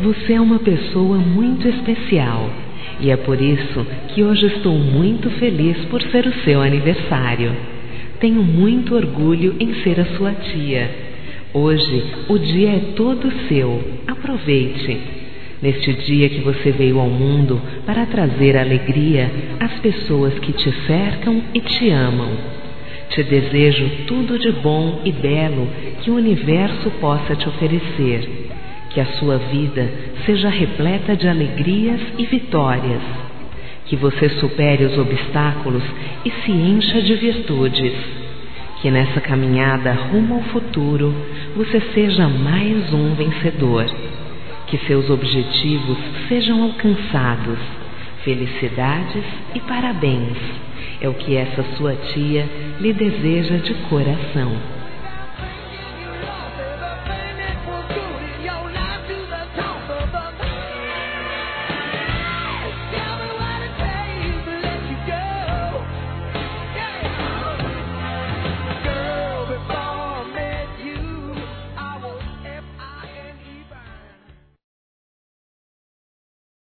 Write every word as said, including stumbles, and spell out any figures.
Você é uma pessoa muito especial e é por isso que hoje estou muito feliz por ser o seu aniversário. Tenho muito orgulho em ser a sua tia. Hoje o dia é todo seu. Aproveite. Neste dia que você veio ao mundo para trazer alegria às pessoas que te cercam e te amam. Te desejo tudo de bom e belo que o universo possa te oferecer. Que a sua vida seja repleta de alegrias e vitórias. Que você supere os obstáculos e se encha de virtudes. Que nessa caminhada rumo ao futuro você seja mais um vencedor. Que seus objetivos sejam alcançados. Felicidades e parabéns. É o que essa sua tia lhe deseja de coração.